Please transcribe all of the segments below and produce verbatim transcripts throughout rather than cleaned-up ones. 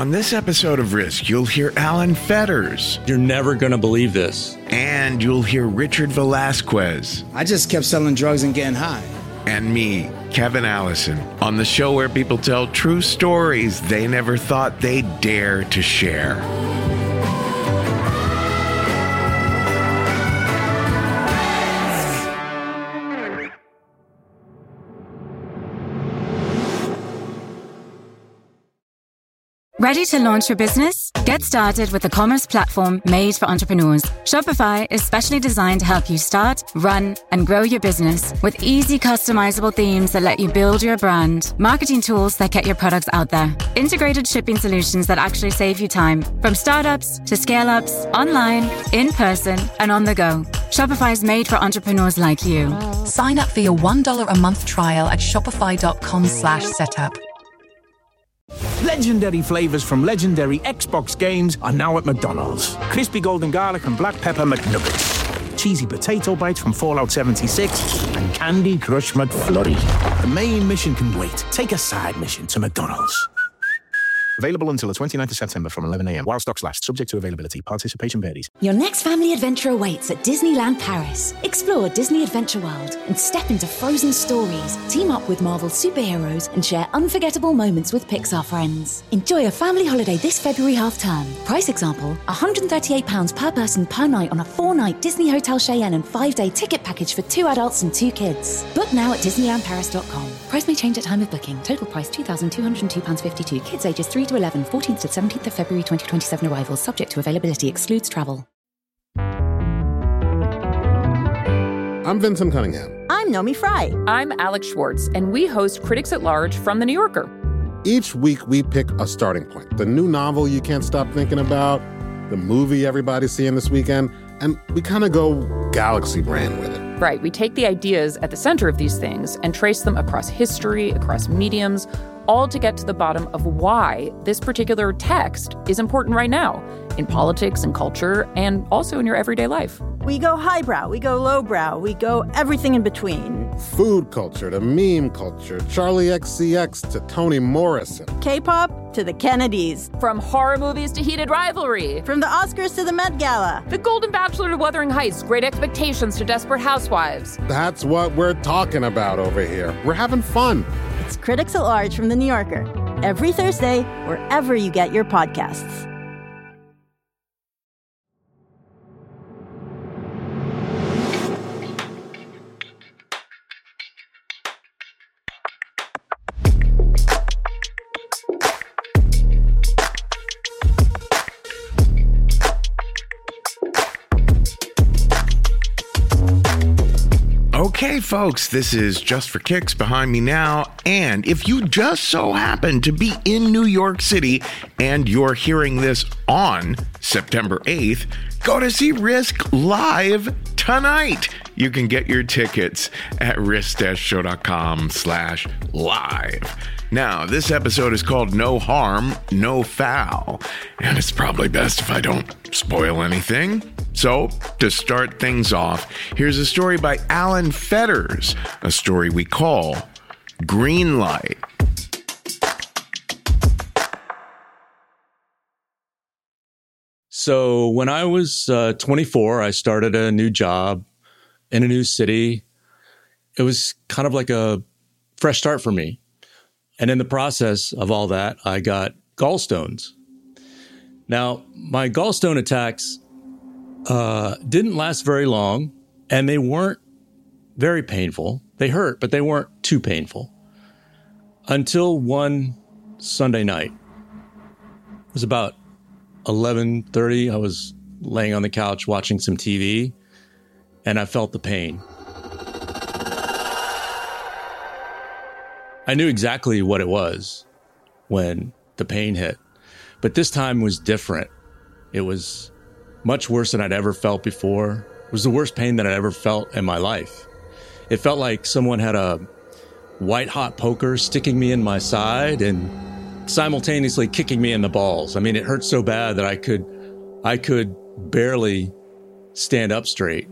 On this episode of Risk, you'll hear Alan Fetters. You're never going to believe this. And you'll hear Richard Velasquez. I just kept selling drugs and getting high. And me, Kevin Allison, on the show where people tell true stories they never thought they'd dare to share. Ready to launch your business? Get started with the commerce platform made for entrepreneurs. Shopify is specially designed to help you start, run, and grow your business with easy customizable themes that let you build your brand, marketing tools that get your products out there, integrated shipping solutions that actually save you time, from startups to scale-ups, online, in person, and on the go. Shopify is made for entrepreneurs like you. Sign up for your one dollar a month trial at shopify.com slash setup. Legendary flavours from legendary Xbox games are now at McDonald's. Crispy golden garlic and black pepper McNuggets. Cheesy potato bites from Fallout seventy-six. And Candy Crush McFlurry. The main mission can wait. Take a side mission to McDonald's. Available until the twenty-ninth of September from eleven a.m. while stocks last. Subject to availability. Participation varies. Your next family adventure awaits at Disneyland Paris. Explore Disney Adventure World and step into frozen stories. Team up with Marvel superheroes and share unforgettable moments with Pixar friends. Enjoy a family holiday this February half-term. Price example, one hundred thirty-eight pounds per person per night on a four-night Disney Hotel Cheyenne and five-day ticket package for two adults and two kids. Book now at disneyland paris dot com. Price may change at time of booking. Total price two thousand two hundred two pounds fifty-two. Kids ages three to eleven, fourteenth to seventeenth of February twenty twenty-seven arrivals, subject to availability, excludes travel. I'm Vincent Cunningham. I'm Nomi Fry. I'm Alex Schwartz, and we host Critics at Large from The New Yorker. Each week, we pick a starting point. The new novel you can't stop thinking about, the movie everybody's seeing this weekend, and we kind of go galaxy brain with it. Right. We take the ideas at the center of these things and trace them across history, across mediums, all to get to the bottom of why this particular text is important right now in politics and culture and also in your everyday life. We go highbrow, we go lowbrow, we go everything in between. Food culture to meme culture, Charlie X C X to Toni Morrison. K-pop to the Kennedys. From horror movies to heated rivalry. From the Oscars to the Met Gala. The Golden Bachelor to Wuthering Heights, Great Expectations to Desperate Housewives. That's what we're talking about over here. We're having fun. It's Critics at Large from The New Yorker. Every Thursday, wherever you get your podcasts. Okay, folks, this is Just for Kicks behind me now, and if you just so happen to be in New York City and you're hearing this on September eighth, go to see Risk live tonight. You can get your tickets at risk-show.com slash live. Now, this episode is called No Harm, No Foul, and it's probably best if I don't spoil anything. So, to start things off, here's a story by Alan Fetters, a story we call Green Light. So when I was uh, twenty-four, I started a new job in a new city. It was kind of like a fresh start for me. And in the process of all that, I got gallstones. Now, my gallstone attacks uh, didn't last very long, and they weren't very painful. They hurt, but they weren't too painful. Until one Sunday night. It was about eleven thirty. I was laying on the couch watching some T V, and I felt the pain. I knew exactly what it was when the pain hit, but this time was different. It was much worse than I'd ever felt before. It was the worst pain that I'd ever felt in my life. It felt like someone had a white-hot poker sticking me in my side and simultaneously kicking me in the balls. I mean, it hurt so bad that I could, I could barely stand up straight.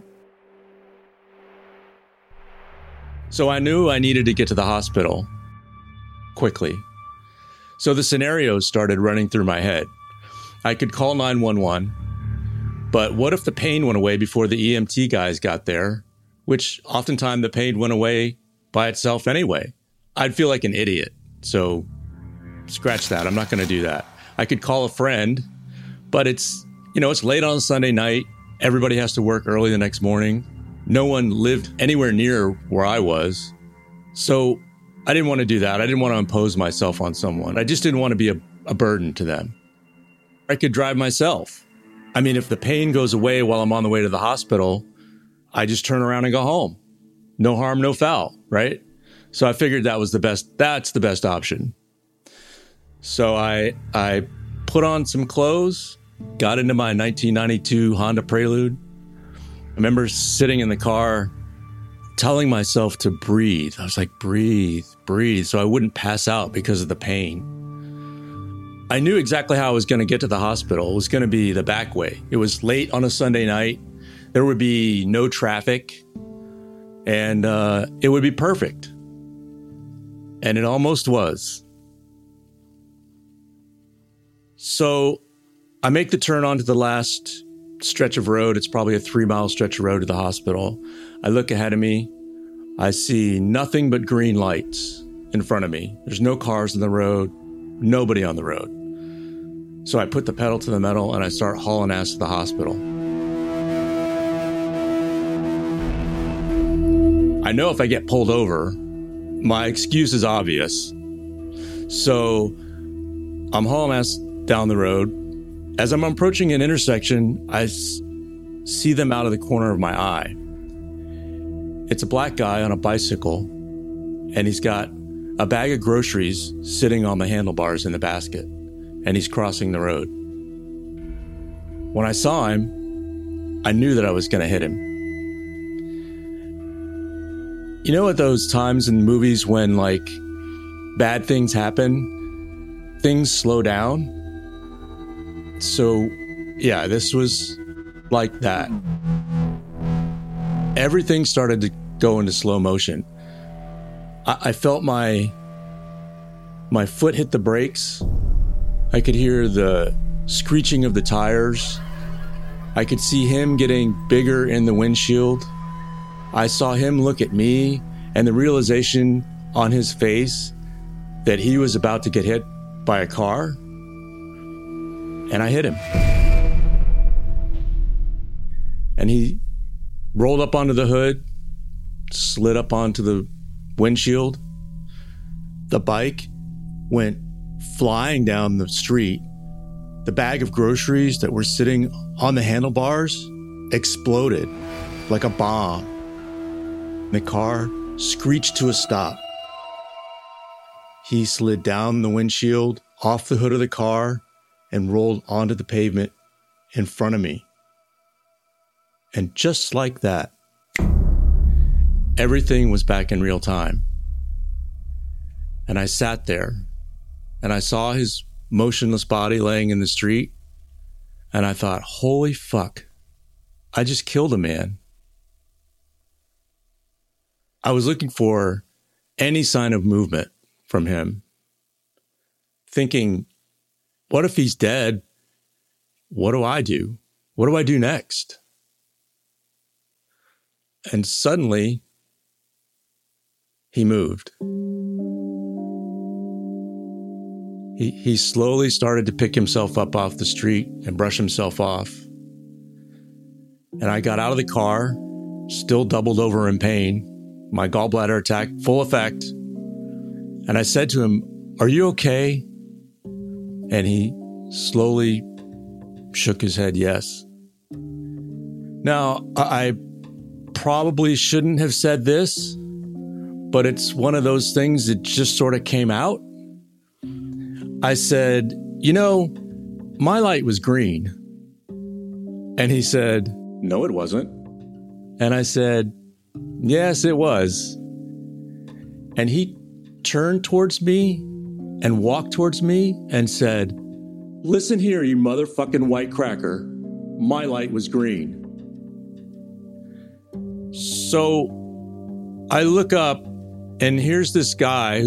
So I knew I needed to get to the hospital quickly. So the scenarios started running through my head. I could call nine one one, but what if the pain went away before the E M T guys got there, which oftentimes the pain went away by itself anyway? I'd feel like an idiot. So scratch that. I'm not going to do that. I could call a friend, but it's, you know, it's late on a Sunday night. Everybody has to work early the next morning. No one lived anywhere near where I was. So I didn't want to do that. I didn't want to impose myself on someone. I just didn't want to be a, a burden to them. I could drive myself. I mean, if the pain goes away while I'm on the way to the hospital, I just turn around and go home. No harm, no foul, right? So I figured that was the best, that's the best option. So I I put on some clothes, got into my nineteen ninety-two Honda Prelude. I remember sitting in the car, telling myself to breathe. I was like, breathe, breathe, so I wouldn't pass out because of the pain. I knew exactly how I was going to get to the hospital. It was going to be the back way. It was late on a Sunday night. There would be no traffic, and uh, it would be perfect. And it almost was. So I make the turn onto the last stretch of road. It's probably a three mile stretch of road to the hospital. I look ahead of me. I see nothing but green lights in front of me. There's no cars on the road, nobody on the road. So I put the pedal to the metal and I start hauling ass to the hospital. I know if I get pulled over, my excuse is obvious. So I'm hauling ass down the road. As I'm approaching an intersection, I s- see them out of the corner of my eye. It's a black guy on a bicycle, and he's got a bag of groceries sitting on the handlebars in the basket, and he's crossing the road. When I saw him, I knew that I was going to hit him. You know, at those times in movies when, like, bad things happen, things slow down? So, yeah, this was like that. Everything started to go into slow motion. I, I felt my my foot hit the brakes. I could hear the screeching of the tires. I could see him getting bigger in the windshield. I saw him look at me, and the realization on his face that he was about to get hit by a car. And I hit him. And he rolled up onto the hood, slid up onto the windshield. The bike went flying down the street. The bag of groceries that were sitting on the handlebars exploded like a bomb. The car screeched to a stop. He slid down the windshield, off the hood of the car, and rolled onto the pavement in front of me. And just like that, everything was back in real time. And I sat there, and I saw his motionless body laying in the street, and I thought, holy fuck, I just killed a man. I was looking for any sign of movement from him, thinking, what if he's dead? What do I do? What do I do next? And suddenly, he moved. He, he slowly started to pick himself up off the street and brush himself off. And I got out of the car, still doubled over in pain, my gallbladder attack, full effect. And I said to him, "Are you okay?" And he slowly shook his head, yes. Now, I probably shouldn't have said this, but it's one of those things that just sort of came out. I said, "You know, my light was green." And he said, "No, it wasn't." And I said, "Yes, it was." And he turned towards me and walked towards me and said, "Listen here, you motherfucking white cracker. My light was green." So I look up, and here's this guy who's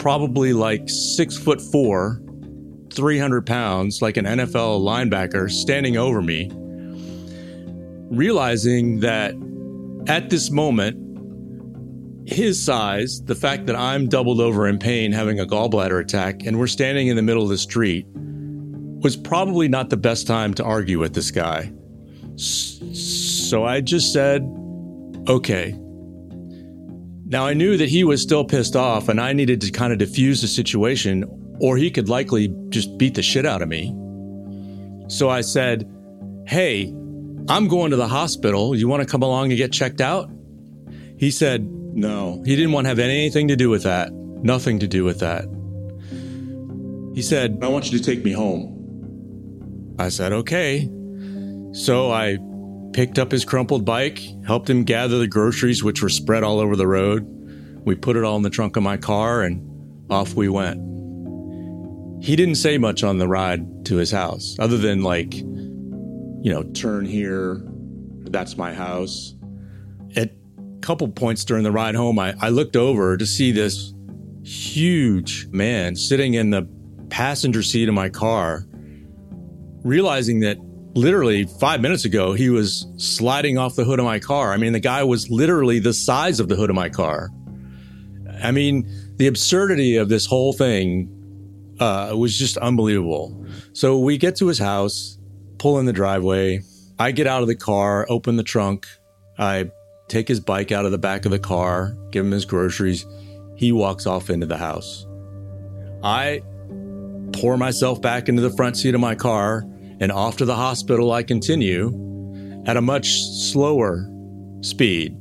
probably like six foot four, three hundred pounds, like an N F L linebacker, standing over me, realizing that at this moment, his size, the fact that I'm doubled over in pain, having a gallbladder attack, and we're standing in the middle of the street, was probably not the best time to argue with this guy. So I just said, okay. Now I knew that he was still pissed off and I needed to kind of diffuse the situation, or he could likely just beat the shit out of me. So I said, hey, I'm going to the hospital. You want to come along and get checked out? He said, no. He didn't want to have anything to do with that. Nothing to do with that. He said, I want you to take me home. I said, okay. So I picked up his crumpled bike, helped him gather the groceries, which were spread all over the road. We put it all in the trunk of my car and off we went. He didn't say much on the ride to his house, other than like, you know, turn here, that's my house. At a couple points during the ride home, I, I looked over to see this huge man sitting in the passenger seat of my car, realizing that literally five minutes ago, he was sliding off the hood of my car. I mean, the guy was literally the size of the hood of my car. I mean, the absurdity of this whole thing uh, was just unbelievable. So we get to his house, pull in the driveway. I get out of the car, open the trunk. I take his bike out of the back of the car, give him his groceries. He walks off into the house. I pour myself back into the front seat of my car, and off to the hospital I continue at a much slower speed.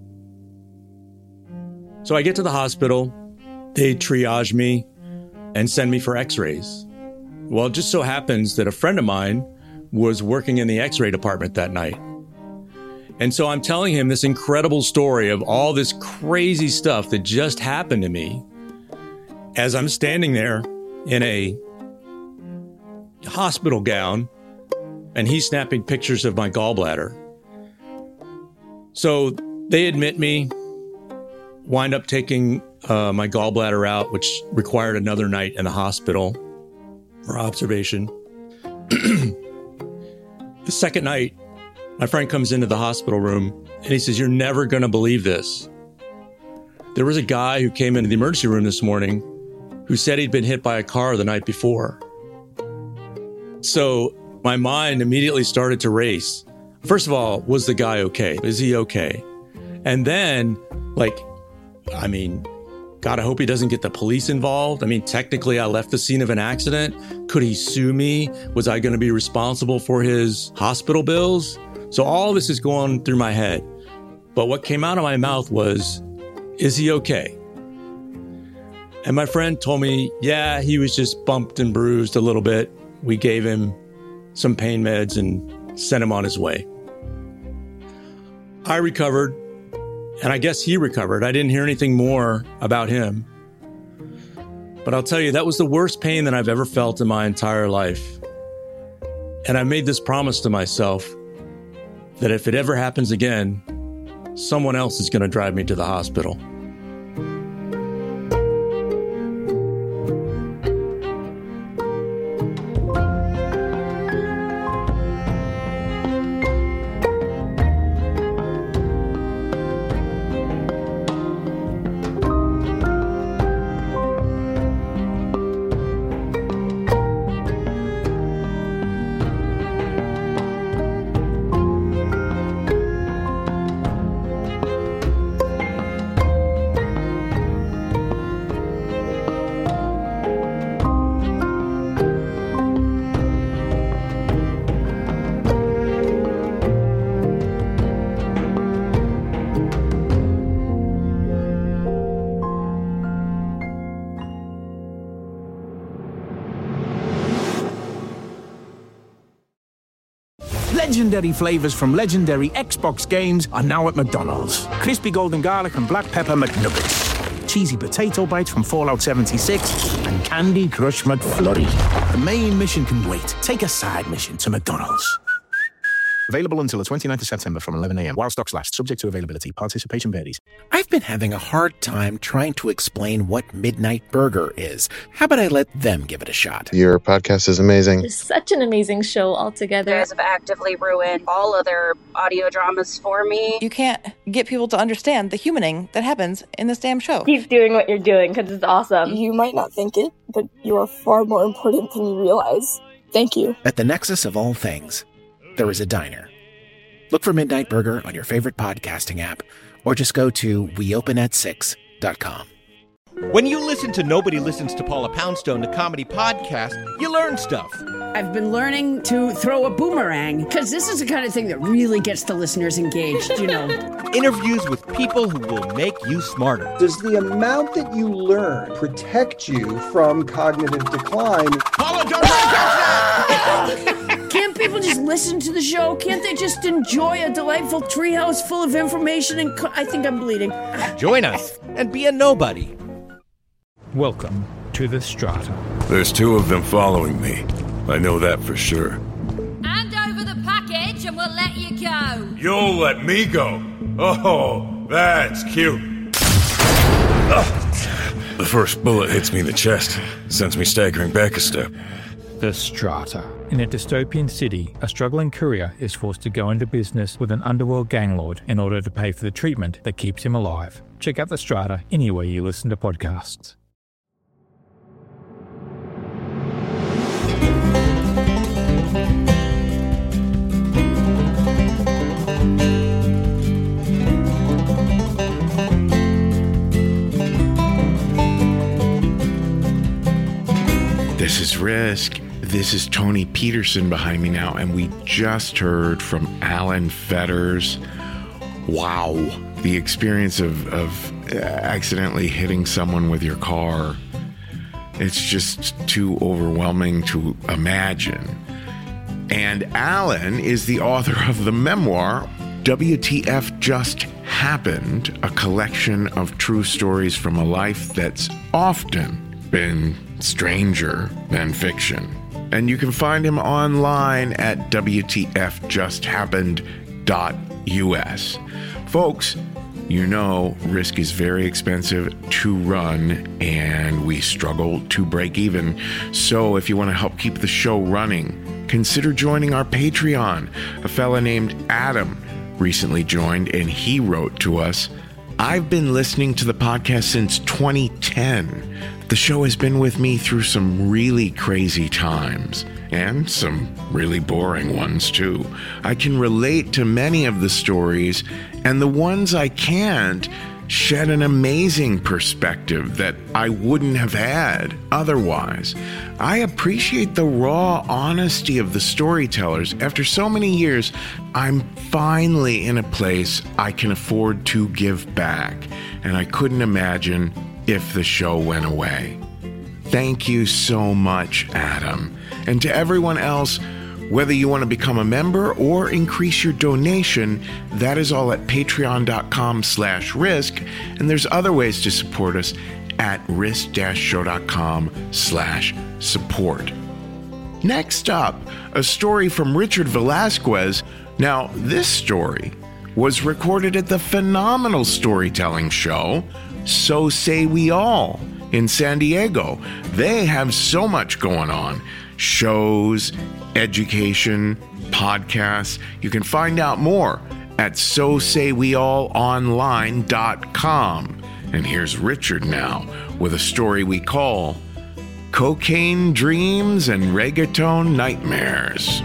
So I get to the hospital, they triage me and send me for x-rays. Well, it just so happens that a friend of mine was working in the x-ray department that night. And so I'm telling him this incredible story of all this crazy stuff that just happened to me as I'm standing there in a hospital gown, and he's snapping pictures of my gallbladder. So they admit me, wind up taking uh, my gallbladder out, which required another night in the hospital for observation. The second night, my friend comes into the hospital room and he says, "You're never going to believe this. There was a guy who came into the emergency room this morning who said he'd been hit by a car the night before." So my mind immediately started to race. First of all, was the guy okay? Is he okay? And then, like, I mean, God, I hope he doesn't get the police involved. I mean, technically, I left the scene of an accident. Could he sue me? Was I going to be responsible for his hospital bills? So all this is going through my head. But what came out of my mouth was, is he okay? And my friend told me, yeah, he was just bumped and bruised a little bit. We gave him some pain meds and sent him on his way. I recovered, and I guess he recovered. I didn't hear anything more about him. But I'll tell you, that was the worst pain that I've ever felt in my entire life. And I made this promise to myself that if it ever happens again, someone else is going to drive me to the hospital. Legendary flavors from legendary Xbox games are now at McDonald's. Crispy golden garlic and black pepper McNuggets. Cheesy potato bites from Fallout seventy-six. And Candy Crush McFlurry. The main mission can wait. Take a side mission to McDonald's. Available until the twenty-ninth of September from eleven a.m. while stocks last. Subject to availability. Participation varies. I've been having a hard time trying to explain what Midnight Burger is. How about I let them give it a shot? Your podcast is amazing. It's such an amazing show altogether. You guys have actively ruined all other audio dramas for me. You can't get people to understand the humaning that happens in this damn show. Keep doing what you're doing because it's awesome. You might not think it, but you are far more important than you realize. Thank you. At the nexus of all things, there is a diner. Look for Midnight Burger on your favorite podcasting app, or just go to we open at six dot com. When you listen to Nobody Listens to Paula Poundstone, the comedy podcast, you learn stuff. I've been learning to throw a boomerang, because this is the kind of thing that really gets the listeners engaged, you know. Interviews with people who will make you smarter. Does the amount that you learn protect you from cognitive decline? Paula, don't make us Can't people just listen to the show? Can't they just enjoy a delightful treehouse full of information? And co- I think I'm bleeding. Join us and be a nobody. Welcome to the Strata. There's two of them following me. I know that for sure. Hand over the package and we'll let you go. You'll let me go? Oh, that's cute. Ugh. The first bullet hits me in the chest, sends me staggering back a step. The Strata. In a dystopian city, a struggling courier is forced to go into business with an underworld gang lord in order to pay for the treatment that keeps him alive. Check out The Strata anywhere you listen to podcasts. This is Risk. This is Tony Peterson behind me now, and we just heard from Alan Fetters. Wow. The experience of, of accidentally hitting someone with your car. It's just too overwhelming to imagine. And Alan is the author of the memoir, W T F Just Happened, a collection of true stories from a life that's often been stranger than fiction. And you can find him online at W T F just happened dot U S. Folks, you know Risk is very expensive to run, and we struggle to break even. So if you want to help keep the show running, consider joining our Patreon. A fella named Adam recently joined, and he wrote to us, I've been listening to the podcast since twenty ten. The show has been with me through some really crazy times, and some really boring ones too. I can relate to many of the stories, and the ones I can't shed an amazing perspective that I wouldn't have had otherwise. I appreciate the raw honesty of the storytellers. After so many years, I'm finally in a place I can afford to give back, and I couldn't imagine if the show went away. Thank you so much, Adam. And to everyone else, whether you want to become a member or increase your donation, that is all at patreon.com slash risk. And there's other ways to support us at risk-show.com slash support. Next up, a story from Richard Velasquez. Now, this story was recorded at the phenomenal storytelling show, So Say We All, in San Diego. They have so much going on. Shows, education, podcasts. You can find out more at so say we all online dot com. And here's Richard now with a story we call Cocaine Dreams and Reggaeton Nightmares.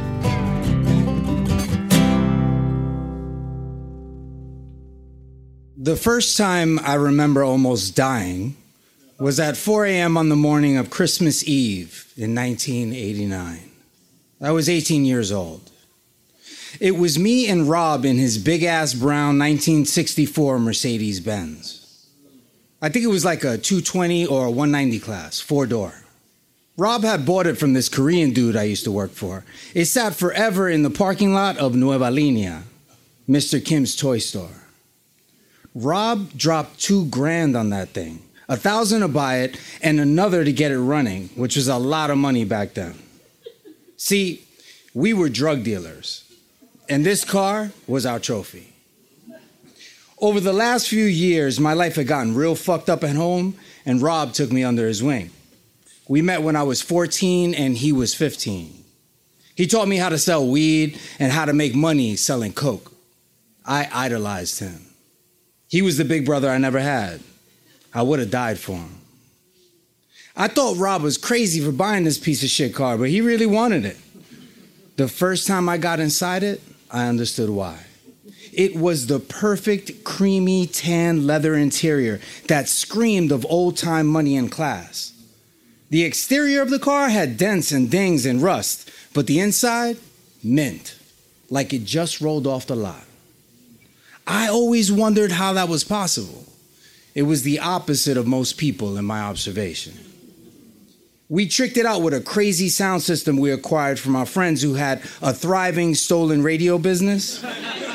The first time I remember almost dying was at four a.m. on the morning of Christmas Eve in nineteen eighty-nine. I was eighteen years old. It was me and Rob in his big-ass brown nineteen sixty-four Mercedes-Benz. I think it was like a two twenty or a one ninety class, four-door. Rob had bought it from this Korean dude I used to work for. It sat forever in the parking lot of Nueva Linea, Mister Kim's toy store. Rob dropped two grand on that thing. A thousand to buy it, and another to get it running, which was a lot of money back then. See, we were drug dealers. And this car was our trophy. Over the last few years, my life had gotten real fucked up at home, and Rob took me under his wing. We met when I was fourteen and he was fifteen. He taught me how to sell weed and how to make money selling coke. I idolized him. He was the big brother I never had. I would have died for him. I thought Rob was crazy for buying this piece of shit car, but he really wanted it. The first time I got inside it, I understood why. It was the perfect creamy tan leather interior that screamed of old-time money and class. The exterior of the car had dents and dings and rust, but the inside, mint, like it just rolled off the lot. I always wondered how that was possible. It was the opposite of most people in my observation. We tricked it out with a crazy sound system we acquired from our friends who had a thriving stolen radio business.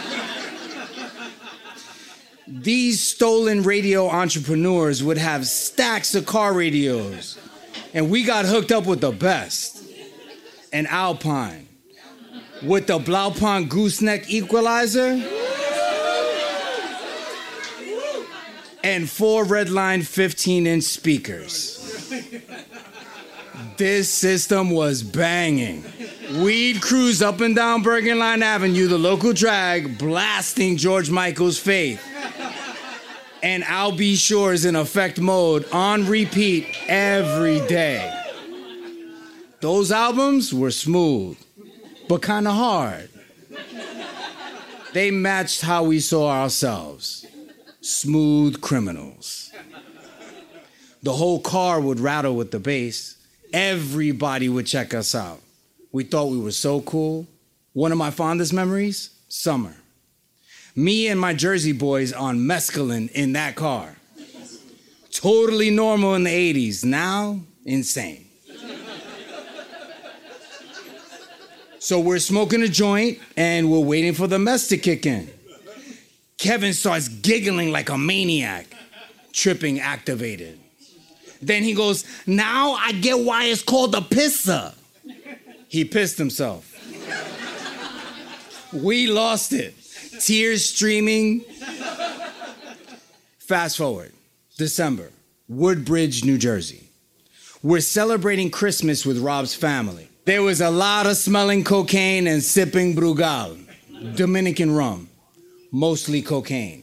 These stolen radio entrepreneurs would have stacks of car radios, and we got hooked up with the best. An Alpine with the Blaupaunt gooseneck equalizer and four Redline fifteen-inch speakers. This system was banging. We'd cruise up and down Bergen Line Avenue, the local drag, blasting George Michael's Faith. And I'll Be Sure's in effect mode on repeat every day. Those albums were smooth, but kind of hard. They matched how we saw ourselves. Smooth criminals. The whole car would rattle with the bass. Everybody would check us out. We thought we were so cool. One of my fondest memories, summer. Me and my Jersey boys on mescaline in that car. Totally normal in the eighties. Now, insane. So we're smoking a joint and we're waiting for the mess to kick in. Kevin starts giggling like a maniac. Tripping activated. Then he goes, now I get why it's called a pisser. He pissed himself. We lost it. Tears streaming. Fast forward. December. Woodbridge, New Jersey. We're celebrating Christmas with Rob's family. There was a lot of smelling cocaine and sipping Brugal, Dominican rum, mostly cocaine.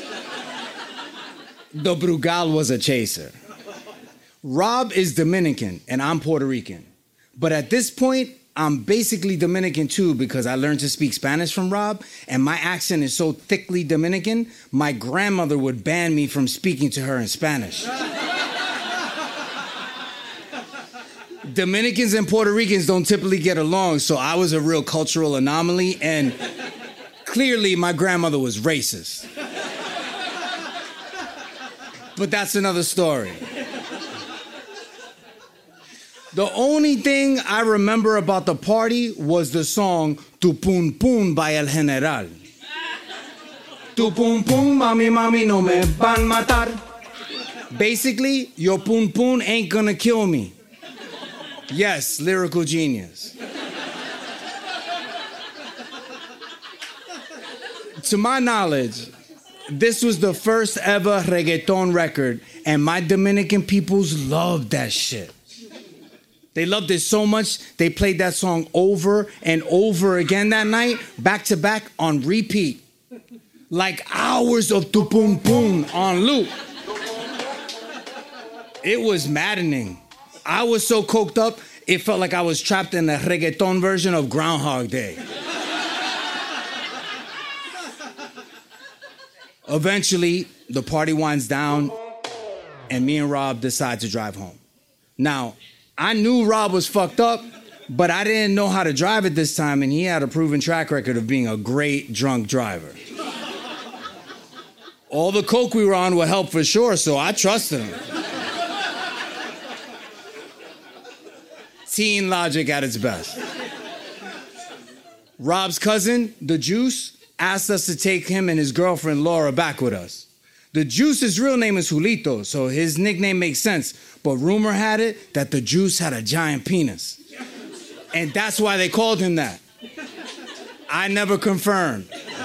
The Brugal was a chaser. Rob is Dominican and I'm Puerto Rican. But at this point, I'm basically Dominican too because I learned to speak Spanish from Rob, and my accent is so thickly Dominican, my grandmother would ban me from speaking to her in Spanish. Dominicans and Puerto Ricans don't typically get along, so I was a real cultural anomaly, and clearly my grandmother was racist. But that's another story. The only thing I remember about the party was the song Tu Pum Pum by El General. Tu pum pum, mami, mami, no me van matar. Basically, your pum pum ain't gonna kill me. Yes, lyrical genius. To my knowledge, this was the first ever reggaeton record, and my Dominican peoples loved that shit. They loved it so much, they played that song over and over again that night, back to back on repeat. Like hours of tu pum pum on loop. It was maddening. I was so coked up, it felt like I was trapped in the reggaeton version of Groundhog Day. Eventually, the party winds down, and me and Rob decide to drive home. Now, I knew Rob was fucked up, but I didn't know how to drive at this time, and he had a proven track record of being a great drunk driver. All the coke we were on would help for sure, so I trusted him. Teen logic at its best. Rob's cousin, the Juice, asked us to take him and his girlfriend Laura back with us. The Juice's real name is Julito, so his nickname makes sense, but rumor had it that the Juice had a giant penis. And that's why they called him that. I never confirmed.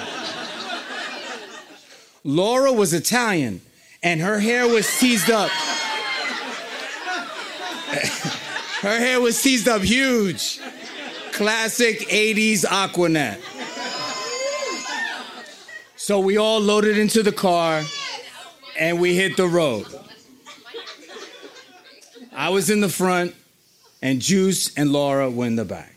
Laura was Italian, and her hair was teased up. Her hair was teased up huge. Classic eighties Aquanet. So we all loaded into the car, and we hit the road. I was in the front, and Juice and Laura were in the back.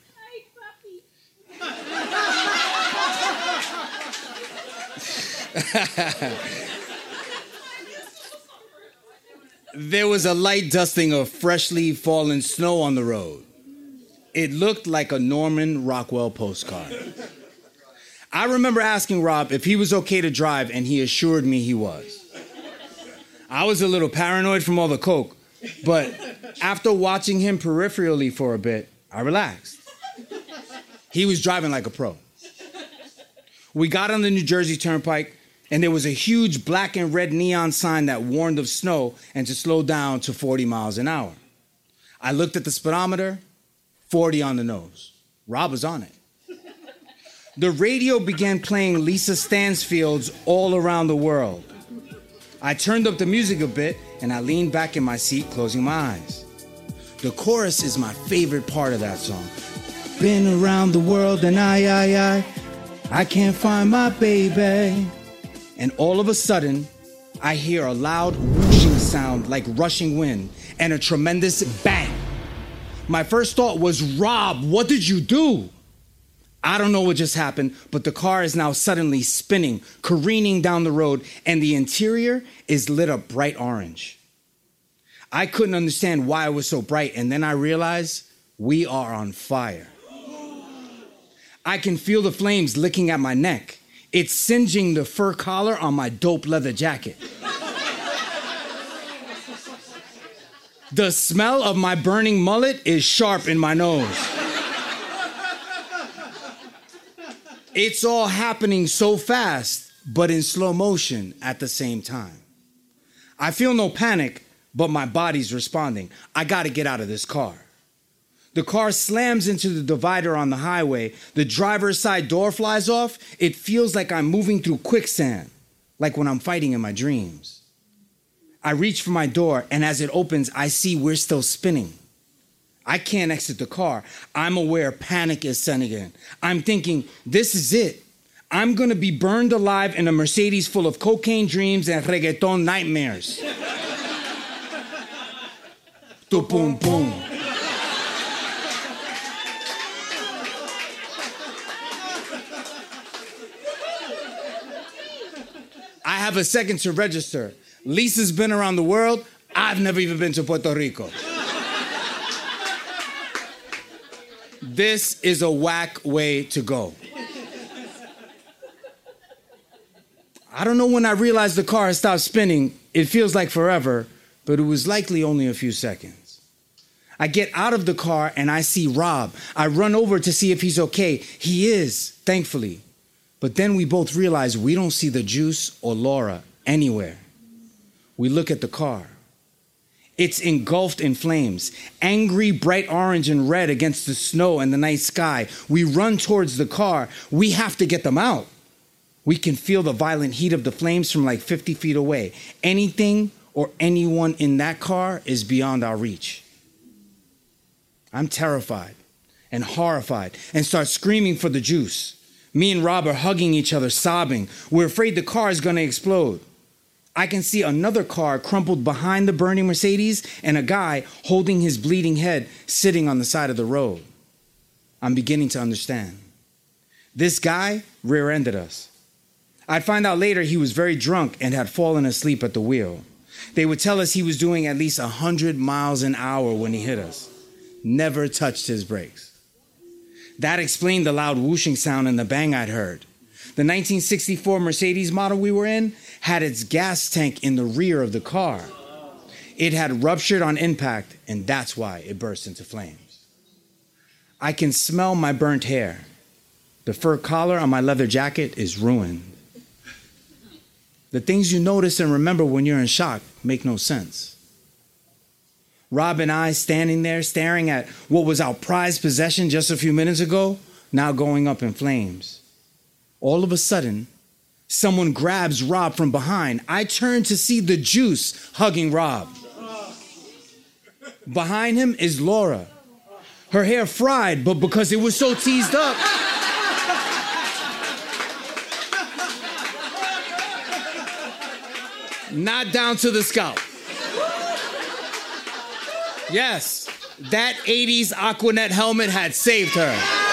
There was a light dusting of freshly fallen snow on the road. It looked like a Norman Rockwell postcard. I remember asking Rob if he was okay to drive, and he assured me he was. I was a little paranoid from all the coke, but after watching him peripherally for a bit, I relaxed. He was driving like a pro. We got on the New Jersey Turnpike, and there was a huge black and red neon sign that warned of snow and to slow down to forty miles an hour. I looked at the speedometer, forty on the nose. Rob was on it. The radio began playing Lisa Stansfield's All Around the World. I turned up the music a bit, and I leaned back in my seat, closing my eyes. The chorus is my favorite part of that song. Been around the world and I, I, I, I can't find my baby. And all of a sudden, I hear a loud whooshing sound like rushing wind and a tremendous bang. My first thought was, Rob, what did you do? I don't know what just happened, but the car is now suddenly spinning, careening down the road, and the interior is lit up bright orange. I couldn't understand why it was so bright, and then I realized we are on fire. I can feel the flames licking at my neck. It's singeing the fur collar on my dope leather jacket. The smell of my burning mullet is sharp in my nose. It's all happening so fast, but in slow motion at the same time. I feel no panic, but my body's responding. I gotta get out of this car. The car slams into the divider on the highway. The driver's side door flies off. It feels like I'm moving through quicksand, like when I'm fighting in my dreams. I reach for my door, and as it opens, I see we're still spinning. I can't exit the car. I'm aware panic is setting in. I'm thinking, this is it. I'm gonna be burned alive in a Mercedes full of cocaine dreams and reggaeton nightmares. To boom boom. I have a second to register. Lisa's been around the world. I've never even been to Puerto Rico. This is a whack way to go. I don't know when I realized the car had stopped spinning. It feels like forever, but it was likely only a few seconds. I get out of the car and I see Rob. I run over to see if he's okay. He is, thankfully. But then we both realize we don't see the Juice or Laura anywhere. We look at the car. It's engulfed in flames, angry bright orange and red against the snow and the night sky. We run towards the car. We have to get them out. We can feel the violent heat of the flames from like fifty feet away. Anything or anyone in that car is beyond our reach. I'm terrified and horrified and start screaming for the Juice. Me and Rob are hugging each other, sobbing. We're afraid the car is going to explode. I can see another car crumpled behind the burning Mercedes and a guy holding his bleeding head sitting on the side of the road. I'm beginning to understand. This guy rear-ended us. I'd find out later he was very drunk and had fallen asleep at the wheel. They would tell us he was doing at least one hundred miles an hour when he hit us. Never touched his brakes. That explained the loud whooshing sound and the bang I'd heard. The nineteen sixty-four Mercedes model we were in had its gas tank in the rear of the car. It had ruptured on impact, and that's why it burst into flames. I can smell my burnt hair. The fur collar on my leather jacket is ruined. The things you notice and remember when you're in shock make no sense. Rob and I standing there staring at what was our prized possession just a few minutes ago now going up in flames. All of a sudden, someone grabs Rob from behind. I turn to see the Juice hugging Rob. Behind him is Laura. Her hair fried, but because it was so teased up, not down to the scalp. Yes, that eighties Aquanet helmet had saved her.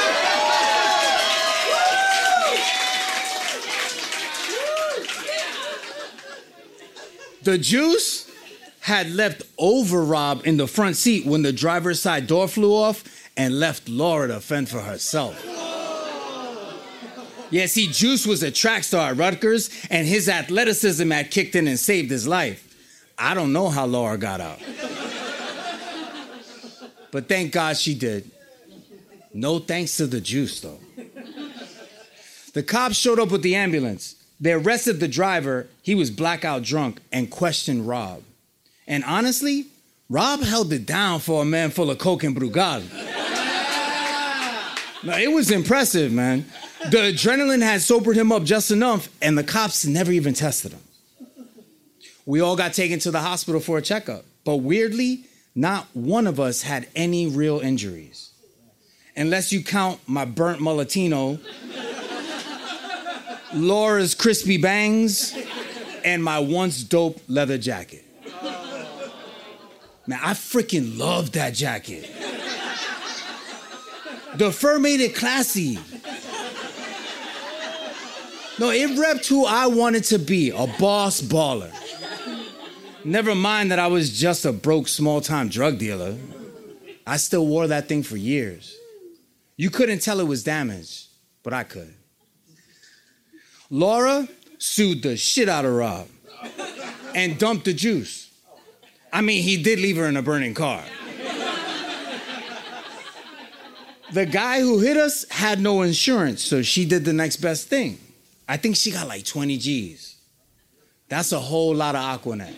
The Juice had left over Rob in the front seat when the driver's side door flew off and left Laura to fend for herself. Yeah, see, Juice was a track star at Rutgers, and his athleticism had kicked in and saved his life. I don't know how Laura got out. But thank God she did. No thanks to the Juice, though. The cops showed up with the ambulance. They arrested the driver, he was blackout drunk, and questioned Rob. And honestly, Rob held it down for a man full of coke and Brugal. No, it was impressive, man. The adrenaline had sobered him up just enough, and the cops never even tested him. We all got taken to the hospital for a checkup, but weirdly, not one of us had any real injuries. Unless you count my burnt mulatino, Laura's crispy bangs, and my once dope leather jacket. Man, I freaking loved that jacket. The fur made it classy. No, it repped who I wanted to be, a boss baller. Never mind that I was just a broke small-time drug dealer. I still wore that thing for years. You couldn't tell it was damaged, but I could. Laura sued the shit out of Rob and dumped the Juice. I mean, he did leave her in a burning car. The guy who hit us had no insurance, so she did the next best thing. I think she got like twenty G's. That's a whole lot of Aquanet.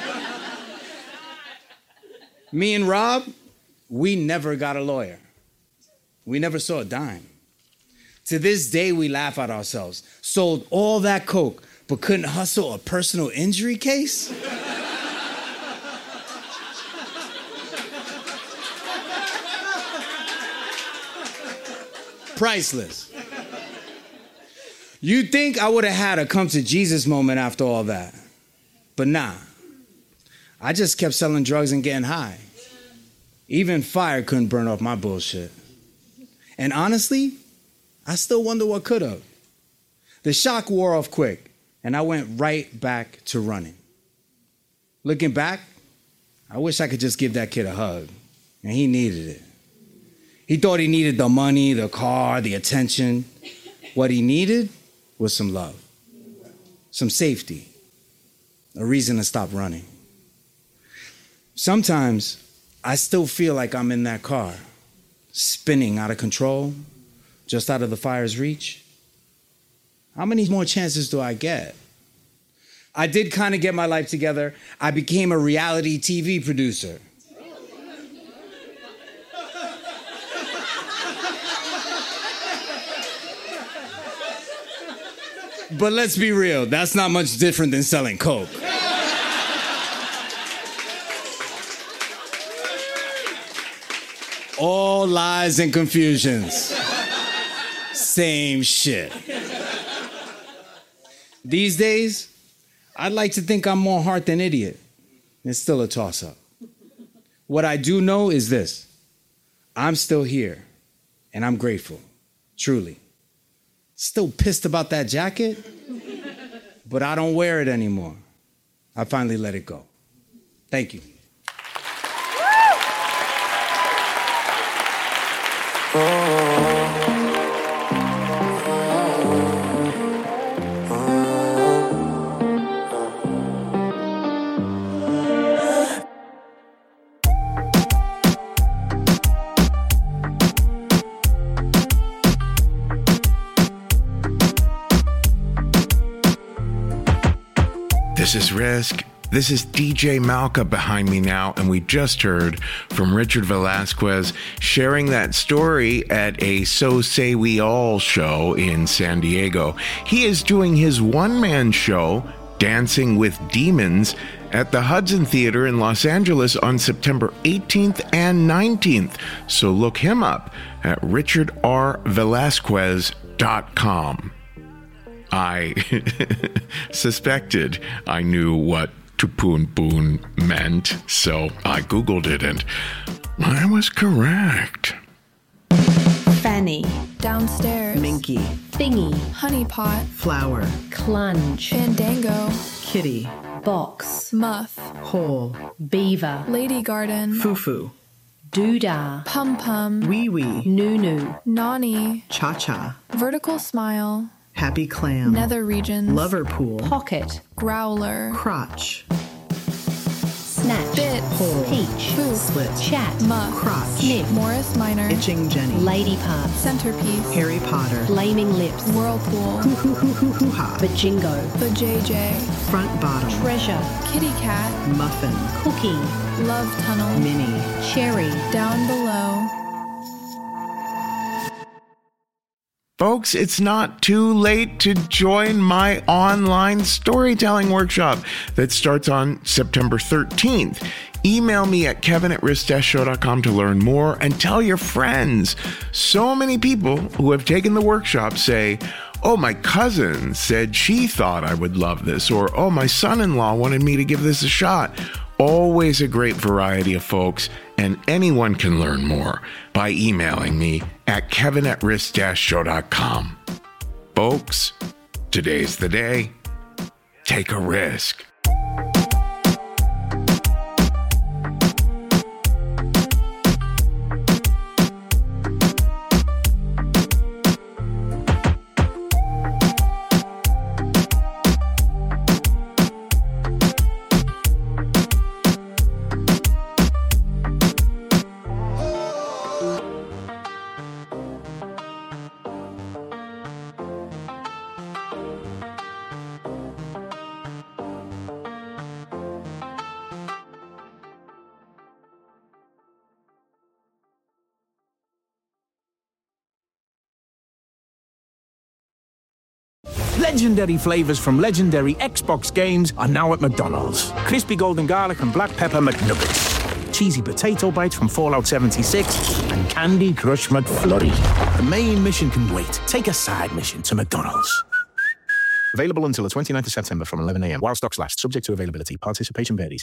Me and Rob, we never got a lawyer. We never saw a dime. To this day, we laugh at ourselves. Sold all that coke, but couldn't hustle a personal injury case? Priceless. You'd think I would have had a come to Jesus moment after all that. But nah. I just kept selling drugs and getting high. Even fire couldn't burn off my bullshit. And honestly, I still wonder what could have. The shock wore off quick, and I went right back to running. Looking back, I wish I could just give that kid a hug, and he needed it. He thought he needed the money, the car, the attention. What he needed was some love, some safety, a reason to stop running. Sometimes I still feel like I'm in that car, spinning out of control, just out of the fire's reach. How many more chances do I get? I did kind of get my life together. I became a reality T V producer. But let's be real, that's not much different than selling coke. All lies and confusions. Same shit. These days, I'd like to think I'm more heart than idiot. It's still a toss-up. What I do know is this. I'm still here, and I'm grateful, truly. Still pissed about that jacket, but I don't wear it anymore. I finally let it go. Thank you. This is Risk, This is D J Malka behind me now, and we just heard from Richard Velasquez sharing that story at a So Say We All show in San Diego. He is doing his one-man show, Dancing with Demons, at the Hudson Theater in Los Angeles on September eighteenth and nineteenth. So look him up at richard r velasquez dot com. I suspected I knew what Tupun Poon meant, so I Googled it and I was correct. Fanny. Downstairs. Minky. Thingy. Honeypot. Flower. Clunge. Fandango. Kitty. Box. Muff. Hole. Beaver. Lady Garden. Foo-foo. Doodah. Pum-pum. Wee-wee. Noo-noo. Nani. Cha-cha. Vertical smile. Happy clam. Nether regions. Lover pool. Pocket. Growler. Crotch. Snatch. Bit. Hole. Peach. Food. Slit. Chat. Muff. Crotch. Snip. Morris Minor. Itching Jenny. Lady parts. Centerpiece. Harry Potter. Flaming lips. Whirlpool. Hoo-hoo-hoo-hoo-hoo-ha. Bajingo. The J J. Front bottom. Treasure. Kitty cat. Muffin. Cookie. Love tunnel. Mini. Cherry. Down below. Folks, it's not too late to join my online storytelling workshop that starts on September thirteenth. Email me at kevin at risk dash show dot com to learn more and tell your friends. So many people who have taken the workshop say, oh, my cousin said she thought I would love this, or oh, my son-in-law wanted me to give this a shot. Always a great variety of folks, and anyone can learn more by emailing me at kevin at risk dash show dot com. Folks, today's the day. Take a risk. Legendary flavors from legendary Xbox games are now at McDonald's. Crispy golden garlic and black pepper McNuggets. Cheesy potato bites from Fallout seventy-six. And Candy Crush McFlurry. The main mission can wait. Take a side mission to McDonald's. Available until the twenty-ninth of September from eleven a.m. while stocks last. Subject to availability. Participation varies.